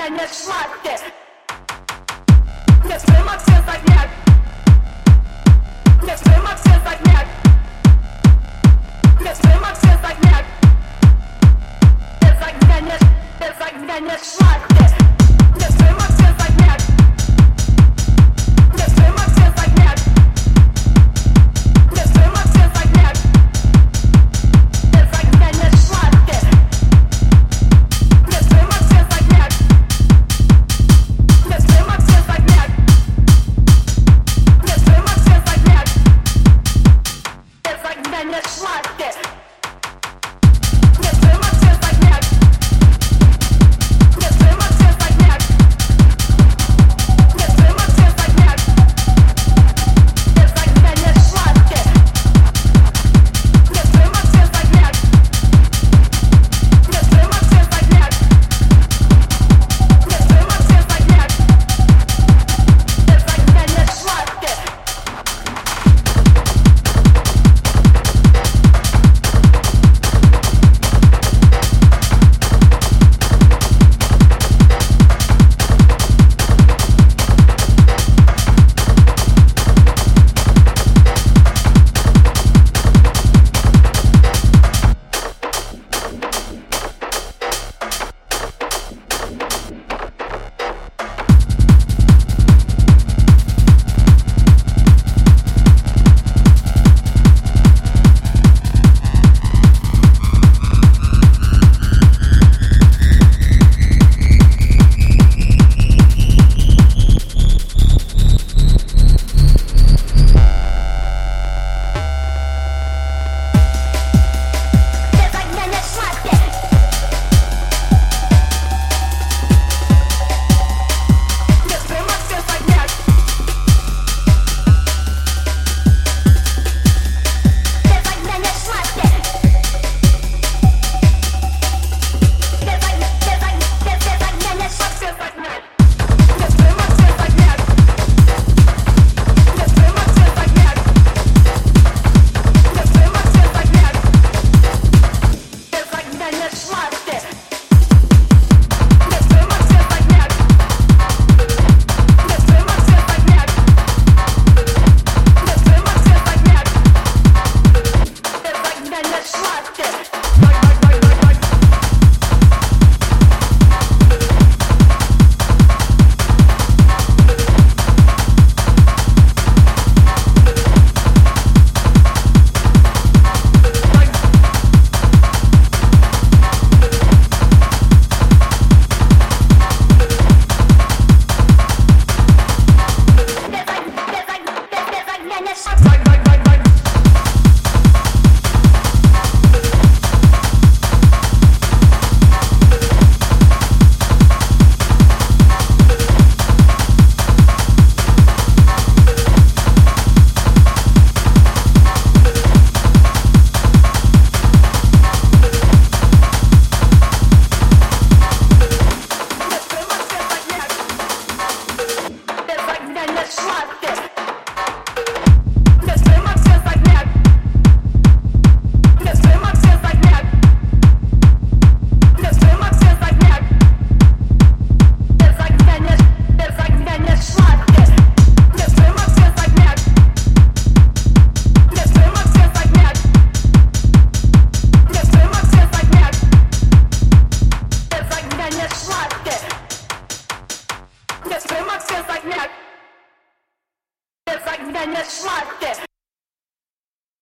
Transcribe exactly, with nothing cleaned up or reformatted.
mnie nie szlachcie. Nie trzymać się za gniew. Nie trzymać się za gniew. Nie trzymać się za gniew. Nie za gnienie, nie za gnienie szlachcie. Nie trzymać się za gniew. Nie trzymać się za gniew. Nie trzymać się za gniew. Nie za gnienie szlachcie. Nie trzymać się za gniew. Nie trzymać się za gniew. Nie trzymać się za gniew. Nie za gnienie szlachcie. Nie trzymać się za gniew. Nie trzymać się za gniew. Nie trzymać się za gniew. Nie za gnienie szlachcie. Nie trzymać się za gniew. Nie trzymać się za gniew. Nie trzymać się za gniew. Nie za gnienie szlachcie. Nie trzymać się za gniew. Nie za gnienie szlachcie.